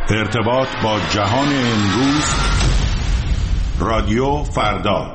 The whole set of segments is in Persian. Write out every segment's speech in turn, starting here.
ارتباط با جهان امروز، رادیو فردا.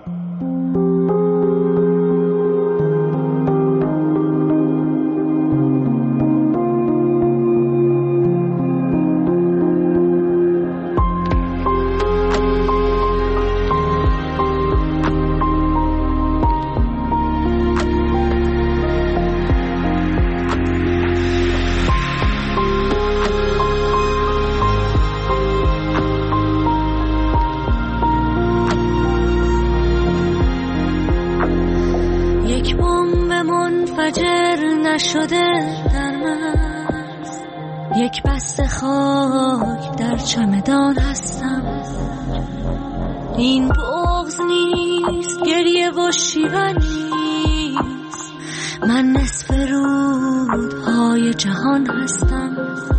یک بسته خاک در چمدان هستم. این بغض نیست، گریه و شیون نیست، من نصف رودهای جهان هستم.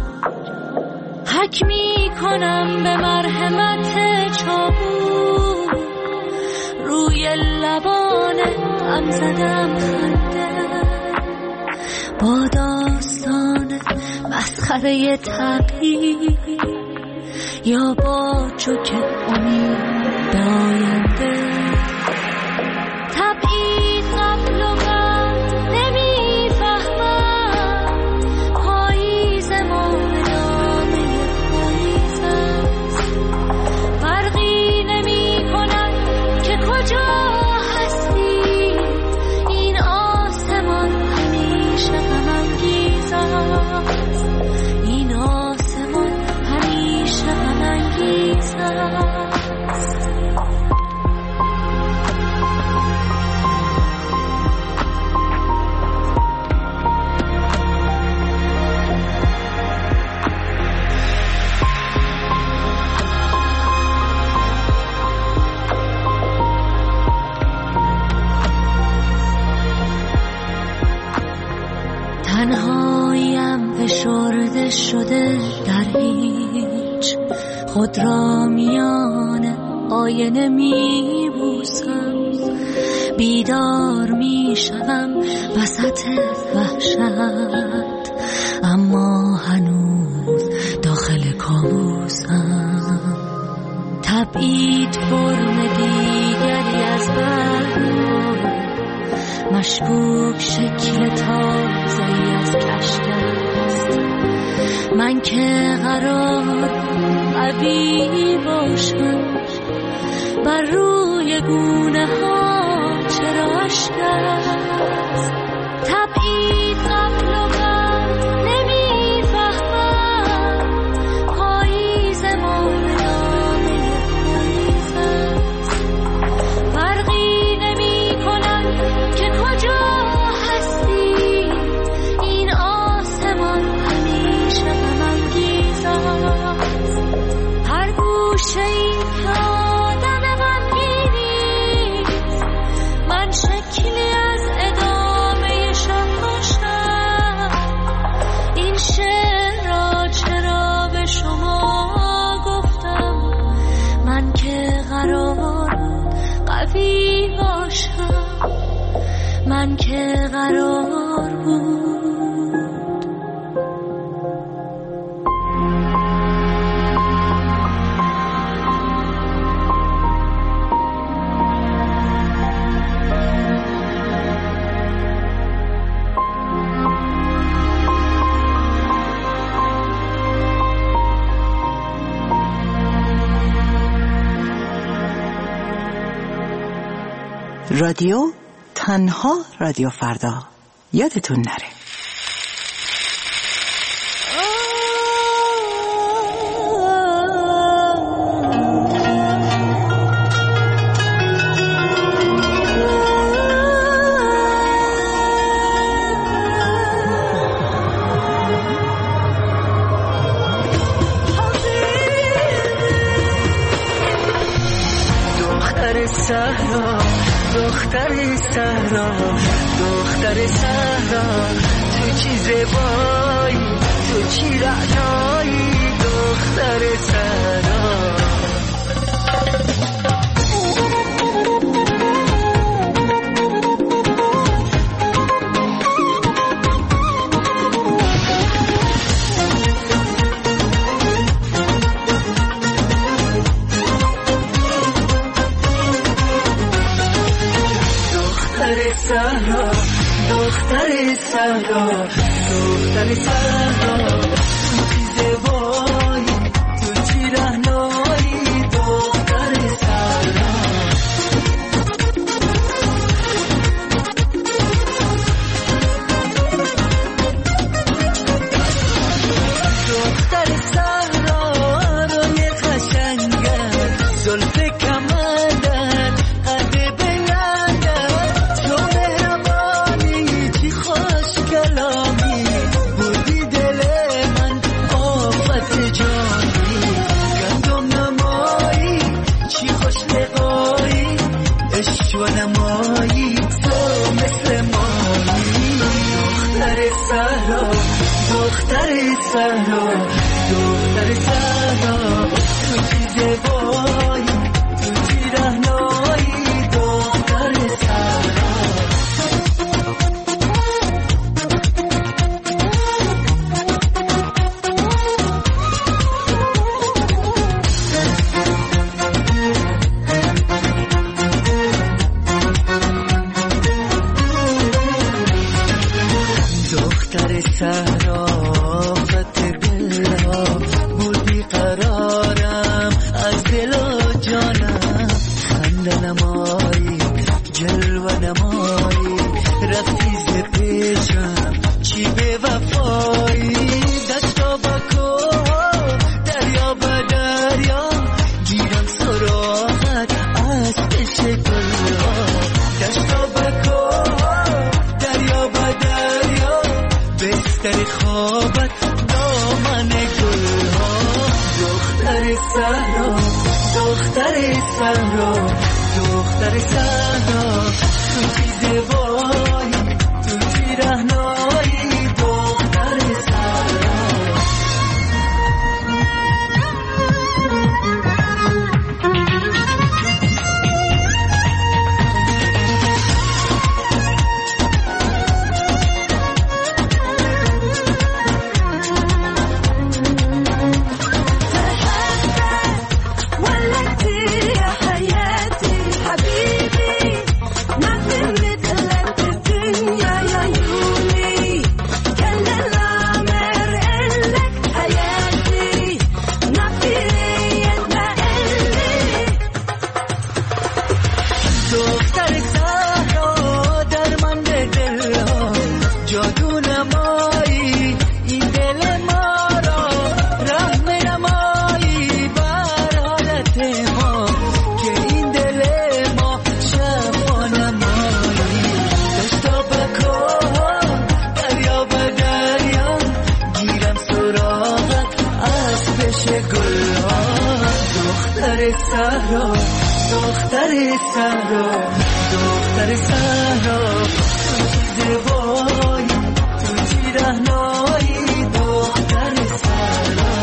حک می کنم به مرحمت چابور، روی لبان غم زدم خنده، با داستان مسخره تغییر یا با چوک امید به آینده. تبعید قبل و بعد نمیفهمم، پاییز مردانه پاییز است. فرقی نمی کند که کجا هستی، این آسمان همیشه غم‌انگیز است. این آسمان همیشه غم‌انگیز است. تنهاییم فشرده شده در هیچ، خود را میان آینه می بوسم. بیدار می شدم وسط وحشت، اما هنوز داخل کابوسم. تبعید فرم دیگری از بردار، مشکوک شکل تازه‌ای از کشت است. من که قرار قوی باشم، بر روی گونه ها چرا اشک است. تبعید قبل و بعد نمیفهمم، پاییز مردانه پاییز است. فرقی نمی کند که کجا هستی، این آسمان همیشه غم‌انگیز است. هر گوشه ای که آدم غمگینی است، من شکلی از ادامه شب باشم. این شعر را چرا به شما گفتم، من که قرار قوی باشم، من که قرار بود. رادیو تنها رادیو فردا، یادتون نره. دختر صحرا، دختر صحرا، تو چی زیبایی، تو چی رعنایی، دختر صحرا. صحرا دختر صحرا تو چی زیبایی تو چی رهنایی دختر صحرا دختر صحرا روی قشنگت زلف کمندت قد بلندت تو مهربانی چی خوش کلامی بودی دل من آفت جانی گندم نمایی چی خوش لقایی عشق و نمایی تو مثل مایی دختر صحرا دختر صحرا دختر صحرا تو چی زیبایی تو چی رهنایی دختر صحرا دختر صحرا فت دلها بودی قرارم از دل و جانم خنده نمایی جلوه نمایی رفتی ز پیشم چی به وفایی دستا با کوه دریا با دریا گیرم سراغت از پیش گلها دستا با کوه دریا با دریا بستر خوابت دامن گلها دختر صحرا دختر صحرا دختر صحرا تو چی زیبایی تو چی رهنایی دختر صحرا دختر صحرا درمند دلها جادو نمایی این دل ما را رحم نمایی بر حالت ما که این دل ما شفا نمایی دستا بکن دریا با دریا گیرم سراغت از پیش گلها دختر صحرا دختر صحرا دختر صحرا تو چی زیبایی تو چی رهنایی دختر صحرا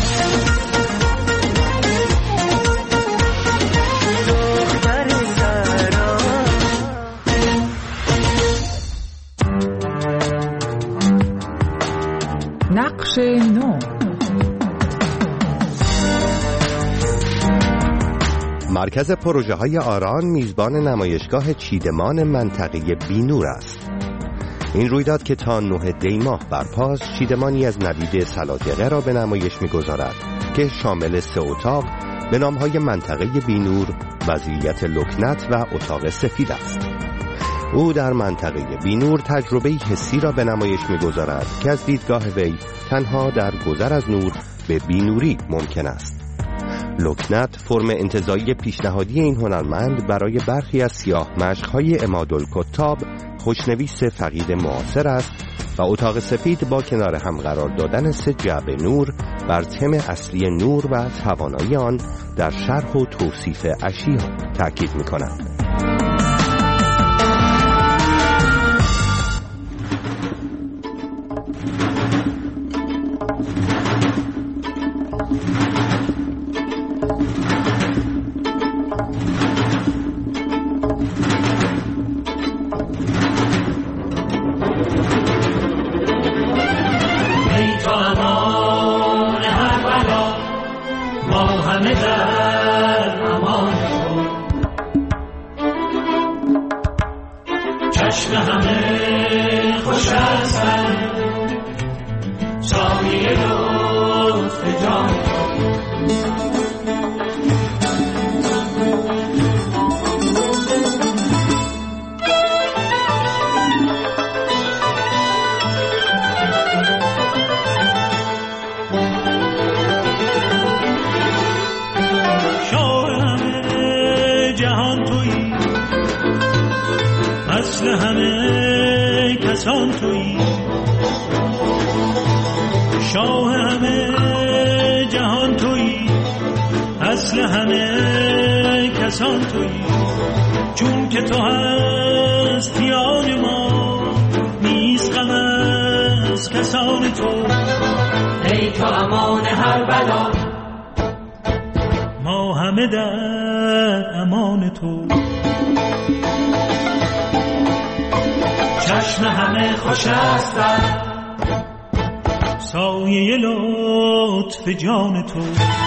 دختر صحرا نقش نو. مرکز پروژه های آران میزبان نمایشگاه چیدمان منطقه بینور است. این رویداد که تا 9 دی ماه برپاست، چیدمانی از نوید سلاطقه را به نمایش می‌گذارد که شامل 3 اتاق به نام‌های منطقه بینور، وضعیت لکنت و اتاق سفید است. او در منطقه بینور تجربه حسی را به نمایش می‌گذارد که از دیدگاه وی تنها در گذر از نور به بینوری ممکن است. لکنت فرم انتزاعی پیشنهادی این هنرمند برای برخی از سیاه مشق‌های عمادالکتاب، خوشنویس فقید معاصر است و اتاق سفید با کنار هم قرار دادن 3 جعبه نور بر تم اصلی نور و توانایی آن در شرح و توصیف اشیاء تاکید می‌کند. چشم همه خوش لطف جان اصل همه کسان تویی، شاه همه جهان تویی، اصل همه کسان تویی، چون که تو هستی آن ما نیست غم از کسان تو. ای تو امان هر بلا، ما همه در امان تو. چشم همه خوش است سایه لطف جان تو.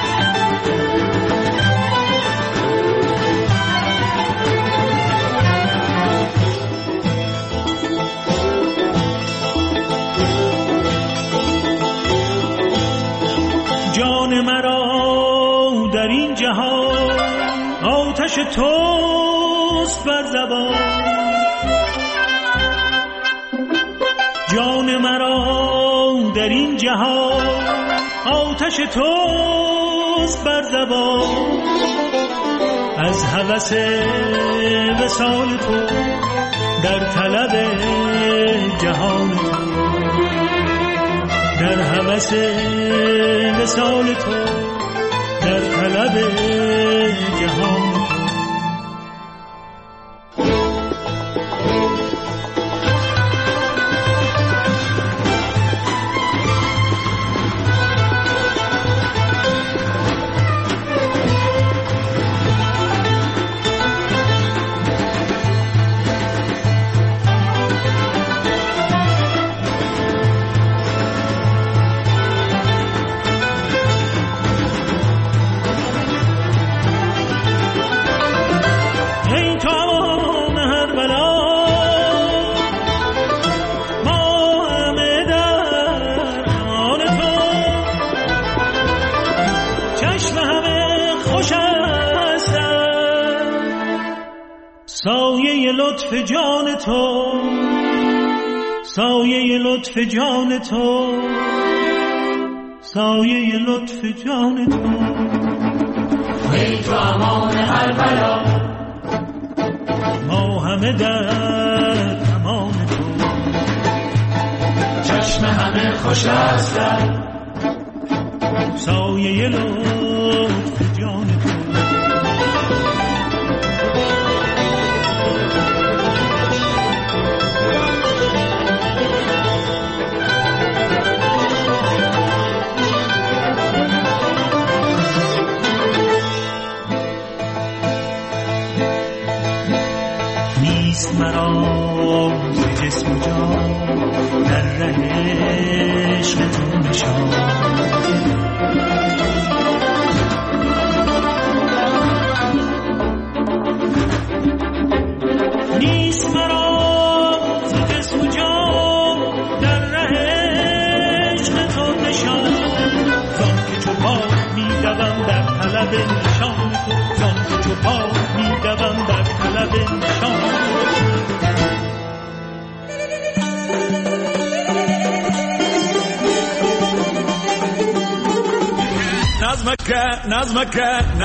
جان مرا در این جهان آتش توست بر زبان، جان مرا در این جهان آتش توست بر زبان. از هوس وصال تو در طلب جهان تو، در هوس وصال تو در طلب جهان. سایه لطف جان تو، سایه لطف جان تو، سایه لطف جان تو. ای تو امان هر بلا، ما همه در امان تو. چشم همه خوش است سایه لطف جان تو. نیست مرا ز جسم و جان در ره عشق تو نشان، نیست مرا ز جسم و جان در ره عشق تو نشان. زان که چو پاک می دوم در طلب نشان تو، زان که چو پاک می دوم در طلب نشان تو. نظمك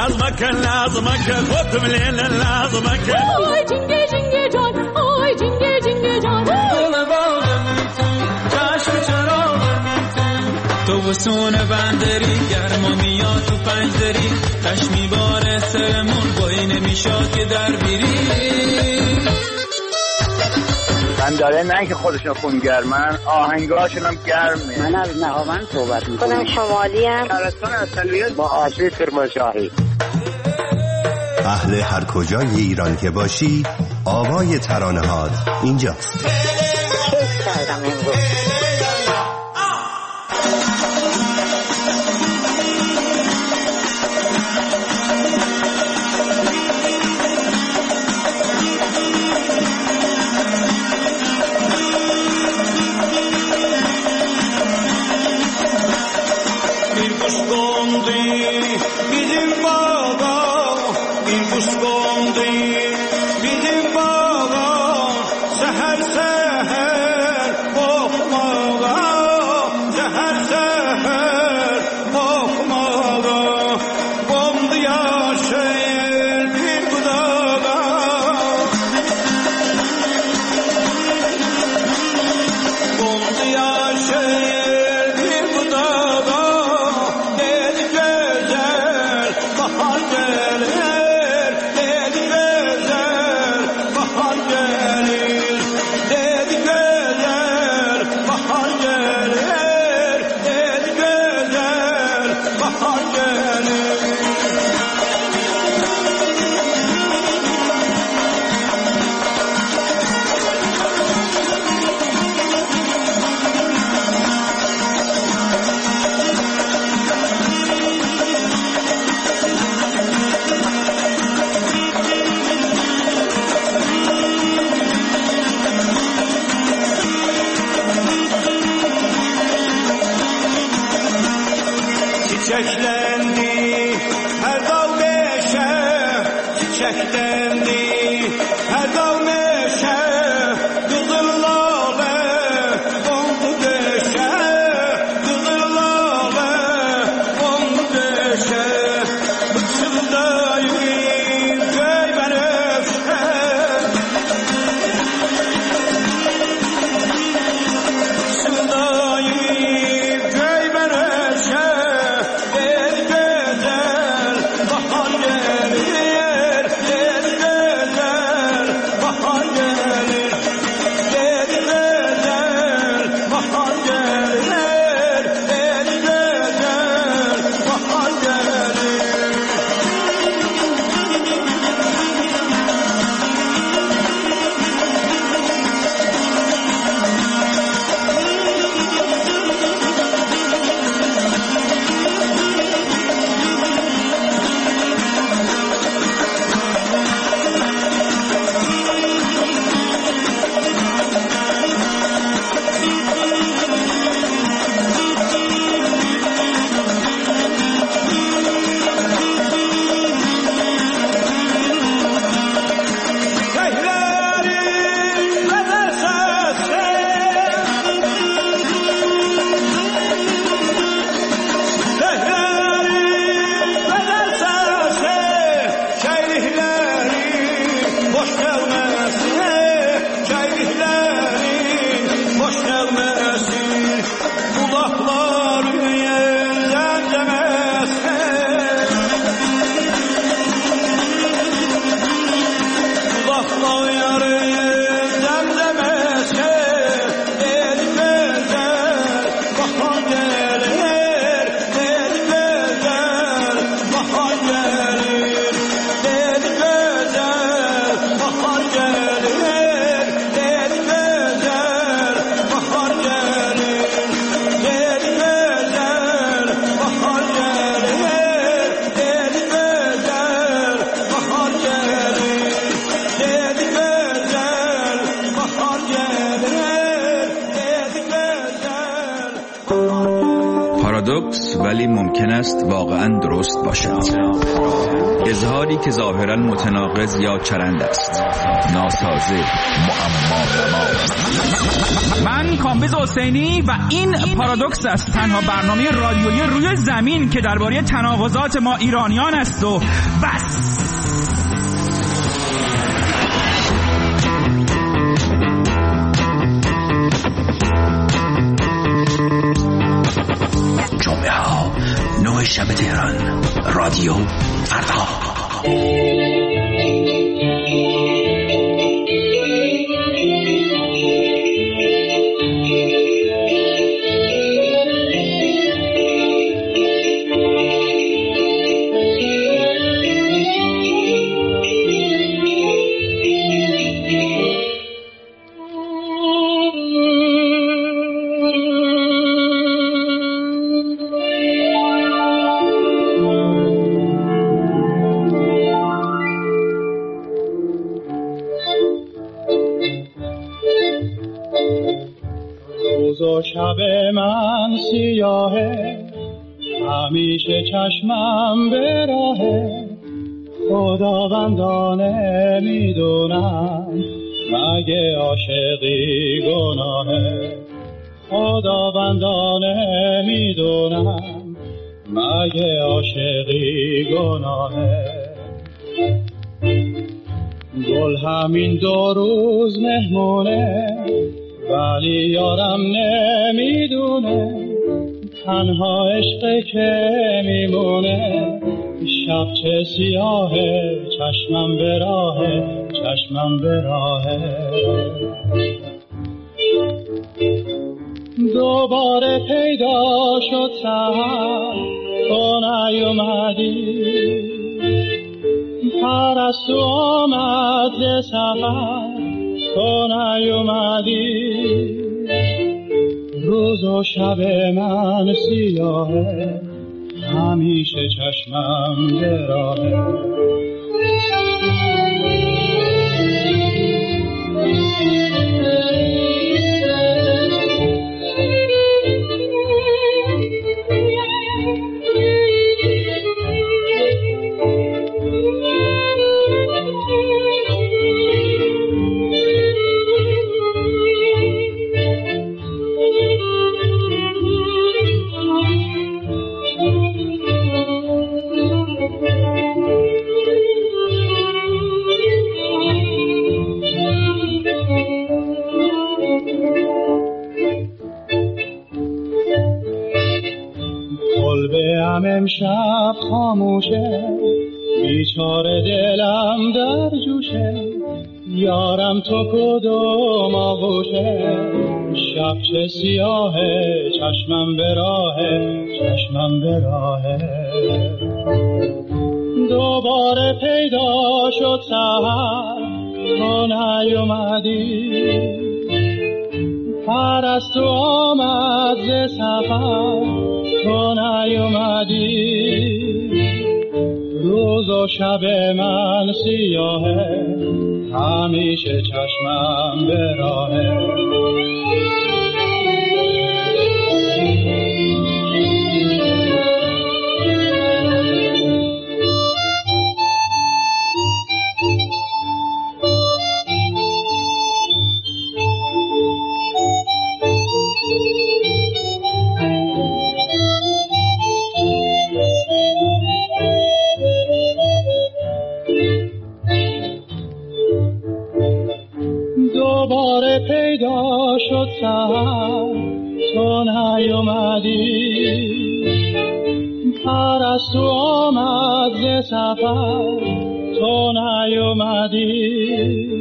خذ من الليل نظمك. آی جنگه جنگه جان، آی جنگه جنگه جان، چشم چراغ تو وسون بندری گرما میاد تو پنجدری، خشم میباره سرمون بایی نمیشاد که در بیری. من داره نه که خودشون خونگرمن، آهنگاشون هم گرمه. من از نهاوند صحبت میکنم. خودم شمالی هم. شهرستان اصلیت با آشوی کرمانشاهی. اهل هر کجای ایران که باشی، آوای ترانه‌هات اینجاست. کیف کردم امروز. پارادوکس ولی ممکن است واقعا درست باشد. اظهاری که ظاهرا متناقض یا چرند است، ناسازه، معما. من کامبیز حسینی و این پارادوکس است، تنها برنامه رادیویی روی زمین که درباره تناقضات ما ایرانیان است و بس. جمعه ها 9 شب تهران، رادیو فردا. همیشه چشمم به راه خداوندانه میدونم مگه عاشقی گناهه خداوندانه میدونم مگه عاشقی گناهه گل همین 2 روز مهمونه ولی یارم نمیدونه تنها عشقه که میمونه شب چه سیاهه چشمم به راهه چشمم به راهه دوباره پیدا شد سحر تو نیومدی پرستو آمد ز سفر تو نیومدی روز و شب من سیاهه همیشه چشمم به راهه امشب خاموشه بیچاره دلم در جوشه یارم تو کدوم آغوشه شب چه سیاهه چشمم به راهه چشمم به راهه دوباره پیدا شد سحر تو نیومدی پرستو آمد ز سفر تو نیومدی روز و شب من سیاهه همیشه چشمم به راهه دوباره پیدا شد سحر تو نیومدی پرستو آمد ز سفر تو نیومدی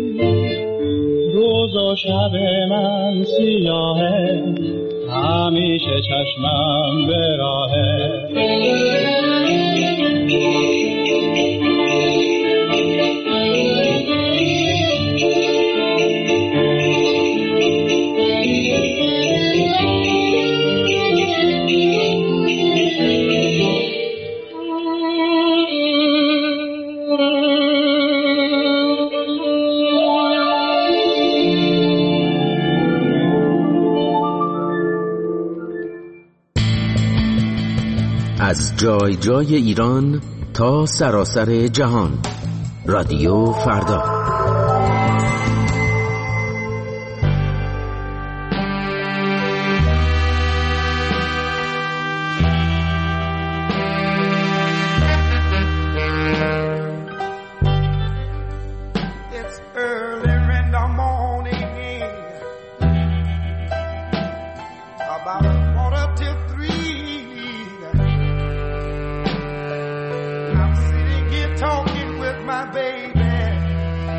روز و شب من سیاهه همیشه چشمم به راهه از جای جای ایران تا سراسر جهان رادیو فردا Talking with my baby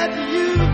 at you.